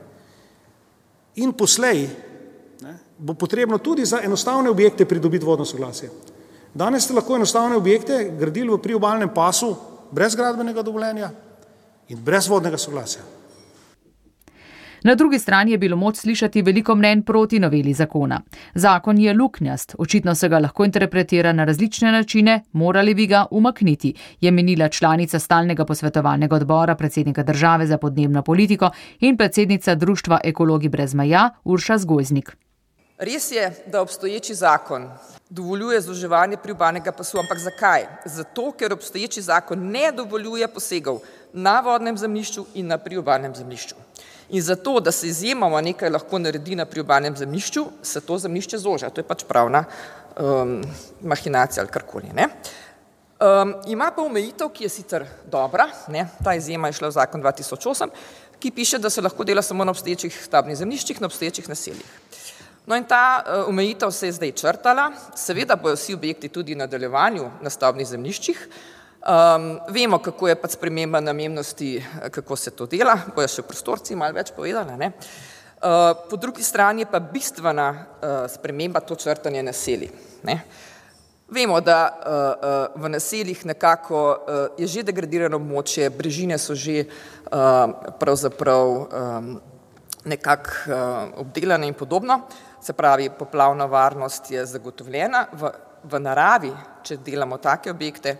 In poslej ne, bo potrebno tudi za enostavne objekte pridobiti vodno soglasje. Danes ste lahko enostavne objekte gradili v priobalnem pasu brez gradbenega dovoljenja in brez vodnega soglasja. Na drugi strani je bilo moč slišati veliko mnenj proti noveli zakona. Zakon je luknjast, očitno se ga lahko interpretira na različne načine, morali bi ga umakniti, je menila članica stalnega posvetovalnega odbora predsednika države za podnebno politiko in predsednica Društva Ekologi brez meja Urša Zgojznik. Res je, da obstoječi zakon dovoljuje zoževanje priobalnega pasu, ampak zakaj? Zato, ker obstoječi zakon ne dovoljuje posegov na vodnem zemljišču in na priobalnem zemljišču. In zato, da se izjemoma nekaj lahko naredi na priobalnem zemljišču, se to zemljišče zoža. To je pač pravna um, mahinacija ali karkoli. Ne? Um, ima pa omejitev, ki je sicer dobra, ne? Ta izjema je šla v zakon dva tisoč osem, ki piše, da se lahko dela samo na obstoječih stavbnih zemljiščih, na obstoječih naseljih. No in ta uh, omejitev se je zdaj črtala, seveda bojo vsi objekti tudi v nadaljevanju na stavbnih zemljiščih. Um, vemo, kako je pač sprememba namennosti, kako se to dela, bojo še prostorci malo več povedali. Ne? Uh, po drugi strani je pa bistvena uh, sprememba to črtanje naselij. Ne? Vemo, da uh, uh, v naseljih nekako uh, je že degradirano območje, brežine so že uh, pravzaprav um, nekako uh, obdelane in podobno, se pravi, poplavna varnost je zagotovljena v, v naravi, če delamo take objekte,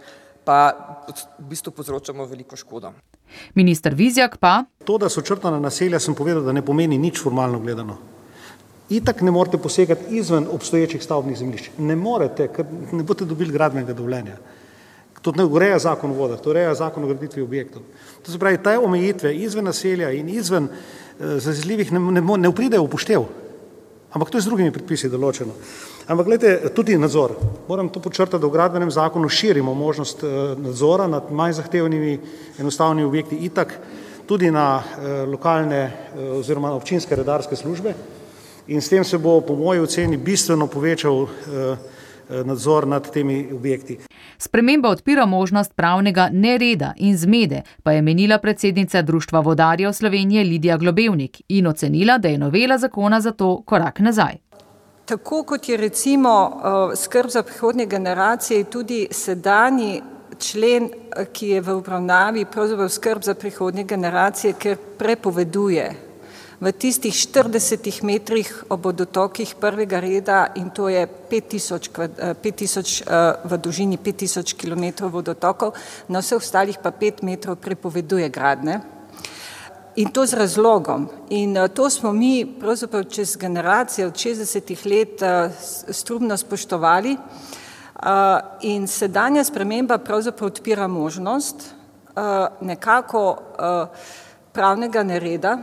pa v bistvu povzročamo veliko škodo. Minister Vizjak pa: To, da so črtana naselja, sem povedal, da ne pomeni nič formalno gledano. Itak ne morete posegati izven obstoječih stavbnih zemljišč. Ne morete, ker ne boste dobili gradbenega dovoljenja. To ne ureja zakon o vodah, to ureja zakon o graditvi objektov. To se pravi, te omejitve izven naselja in izven eh, zazidljivih ne, ne, ne pridejo v upoštev. Ampak to je z drugimi predpisi določeno. Ampak gledajte, tudi nadzor. Moram to počrtati, da v gradbenem zakonu širimo možnost nadzora nad manj zahtevnimi enostavnimi objekti, itak tudi na lokalne oziroma občinske redarske službe, in s tem se bo po moji oceni bistveno povečal nadzor nad temi objekti. Sprememba odpira možnost pravnega nereda in zmede, pa je menila predsednica Društva vodarjev Slovenije Lidija Globevnik in ocenila, da je novela zakona zato korak nazaj. Tako kot je recimo skrb za prihodnje generacije, tudi sedanji člen, ki je v obravnavi, pravzaprav skrb za prihodnje generacije, ker prepoveduje v tistih štiridesetih metrih ob vodotokih prvega reda, in to je pet tisoč v dolžini pet tisoč kilometrov vodotokov, na vseh ostalih pa pet metrov prepoveduje gradnje. In to z razlogom. In to smo mi pravzaprav čez generacije od šestdesetih let strumno spoštovali. In sedanja sprememba pravzaprav odpira možnost nekako pravnega nereda.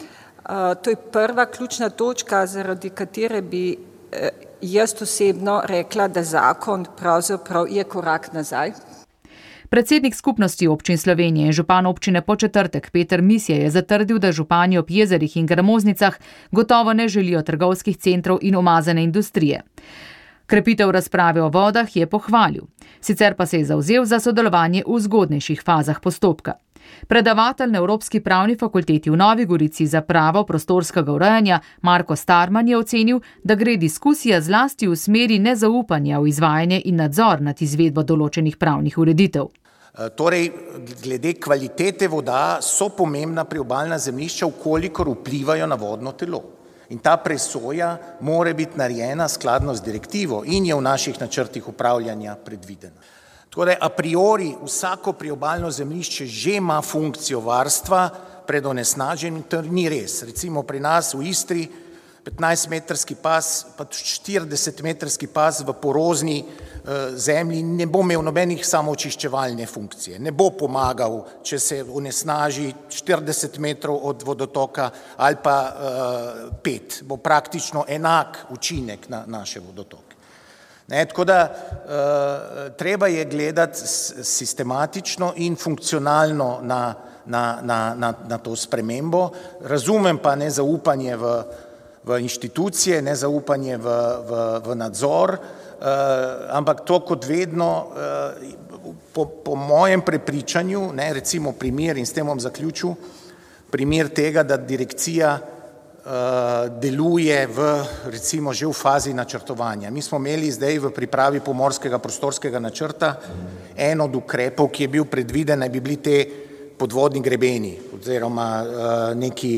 To je prva ključna točka, zaradi katere bi jaz osebno rekla, da zakon pravzaprav je korak nazaj. Predsednik Skupnosti občin Slovenije in župan občine Podčetrtek Peter Misje je zatrdil, da župani ob jezerih in Gramoznicah gotovo ne želijo trgovskih centrov in umazane industrije. Krepitev razprave o vodah je pohvalil, sicer pa se je zavzel za sodelovanje v zgodnejših fazah postopka. Predavatelj na Evropski pravni fakulteti v Novi Gorici za pravo prostorskega urejanja Marko Starman je ocenil, da gre diskusija zlasti v smeri nezaupanja v izvajanje in nadzor nad izvedbo določenih pravnih ureditev. Torej, glede kvalitete voda so pomembna priobalna zemljišča, vkolikor vplivajo na vodno telo. In ta presoja mora biti narejena skladno z direktivo in je v naših načrtih upravljanja predvidena. Tako da a priori vsako priobalno zemljišče že ima funkcijo varstva pred onesnaženjem, to ni res. Recimo pri nas v Istri petnajstmetrski pas, pa štiridesetmetrski pas v porozni eh, zemlji ne bo imel nobenih samoočiščevalne funkcije. Ne bo pomagal, če se onesnaži štirideset metrov od vodotoka ali pa eh, pet. Bo praktično enak učinek na naše vodotoke. Ne, tako da uh, treba je gledati sistematično in funkcionalno na, na, na, na, na to spremembo. Razumem pa nezaupanje v, v inštitucije, nezaupanje v, v, v nadzor, uh, ampak to kot vedno, uh, po, po mojem prepričanju, ne, recimo primer, in s tem bom zaključil, primer tega, da direkcija deluje v, recimo, že v fazi načrtovanja. Mi smo imeli zdaj v pripravi pomorskega prostorskega načrta en od ukrepov, ki je bil predviden, naj bi bili te podvodni grebeni oziroma neki,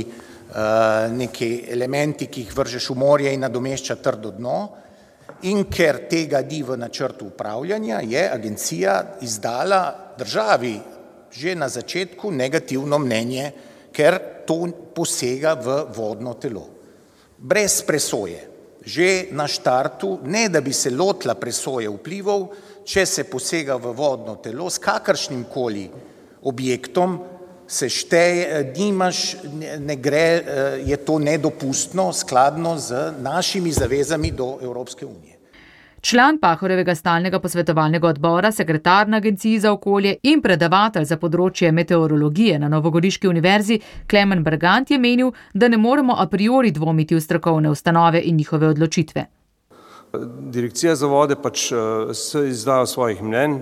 neki elementi, ki jih vržeš v morje in nadomešča trdo dno. In ker tega ni v načrtu upravljanja, je agencija izdala državi že na začetku negativno mnenje, ker to posega v vodno telo. Brez presoje. Že na štartu, ne da bi se lotila presoje vplivov, če se posega v vodno telo, s kakršnim koli objektom se šteje, nimaš, ne gre, je to nedopustno skladno z našimi zavezami do Evropske unije. Član Pahorjevega stalnega posvetovalnega odbora, sekretar na Agenciji za okolje in predavatelj za področje meteorologije na Novogoriški univerzi Klemen Bergant je menil, da ne moremo a priori dvomiti v strokovne ustanove in njihove odločitve. Direkcija za vode pač se izdaja svojih mnenj,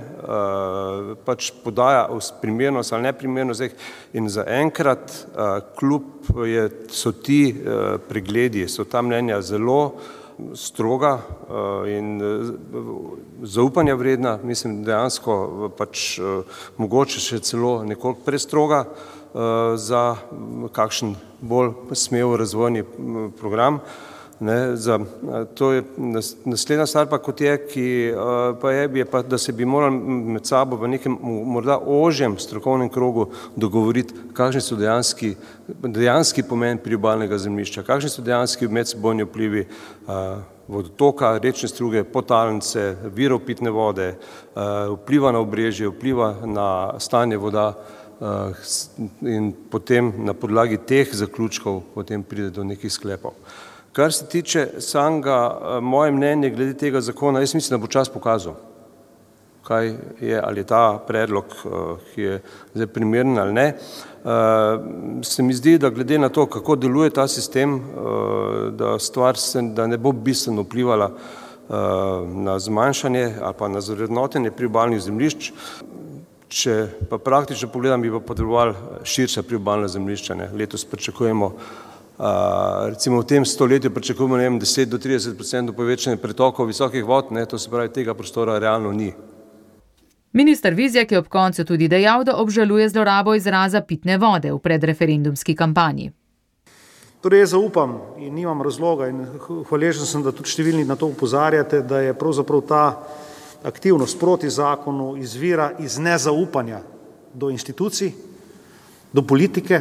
pač podaja primernost ali neprimernost in zaenkrat kljub je, so ti pregledi, so ta mnenja zelo stroga in zaupanja vredna, mislim dejansko pač mogoče še celo nekoliko prestroga za kakšen bolj smel razvojni program. Ne, za, to je naslednja stvar pa kot je, ki pa je, je pa, da se bi morali med sabo v nekem morda ožjem strokovnem krogu dogovoriti, kakšni so dejanski, dejanski pomen priobalnega zemljišča, kakšni so dejanski medsebojni vplivi vodotoka, rečne struge, podtalnice, virov pitne vode, vpliva na obrežje, vpliva na stanje voda in potem na podlagi teh zaključkov potem pride do nekih sklepov. Kar se tiče samega moje mnenje glede tega zakona, jaz mislim, da bo čas pokazal, kaj je, ali je ta predlog, ki je zdaj primeren ali ne. Se mi zdi, da glede na to, kako deluje ta sistem, da stvar se, da ne bo bistveno vplivala na zmanjšanje ali pa na zavrednotenje priobalnih zemljišč. Če pa praktično pogledam, bi pa potrebovali širša priobalna zemljišča. Ne. Letos pričakujemo Uh, recimo v tem stoletju pričakujemo ne vem, deset do trideset procentov povečanje pretokov visokih vod, ne, to se pravi, tega prostora realno ni. Minister Vizjak je ob koncu tudi dejal, da obžaluje zlorabo izraza pitne vode v predreferendumski kampanji. Torej, jaz zaupam in nimam razloga in hvaležen sem, da tudi številni na to opozarjate, da je pravzaprav ta aktivnost proti zakonu izvira iz nezaupanja do institucij, do politike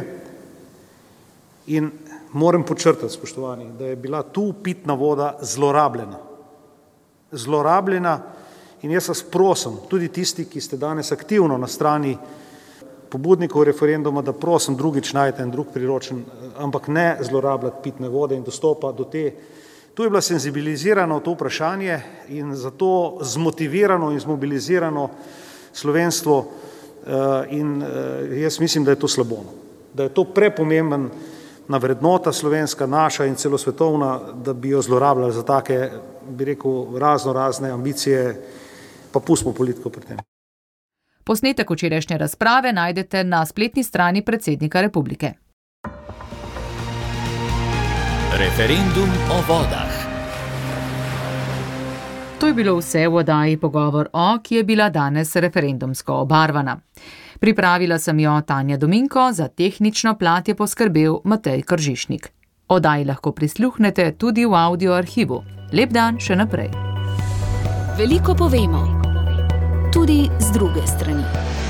in moram počrtati, spoštovani, da je bila tu pitna voda zlorabljena. Zlorabljena in jaz vas prosim, tudi tisti, ki ste danes aktivno na strani pobudnikov referenduma, da prosim drugič najte en drug priročen, ampak ne zlorabljati pitne vode in dostopa do te. Tu je bila senzibilizirano to vprašanje in zato zmotivirano in zmobilizirano slovenstvo in jaz mislim, da je to slabo. Da je to prepomemben na vrednota slovenska, naša in celo svetovna, da bi jo zlorabljali za take, bi rekel, razno razne ambicije, pa pustimo politiko pri tem. Posnetek včerajšnje razprave najdete na spletni strani predsednika republike. Referendum o vodah. To je bilo vse v oddaji Pogovor o, ki je bila danes referendumsko obarvana. Pripravila sem jo Tanja Dominko, za tehnično plat je poskrbel Matej Kržišnik. Oddaji lahko prisluhnete tudi v audio arhivu. Lep dan še naprej. Veliko povemo, tudi z druge strani.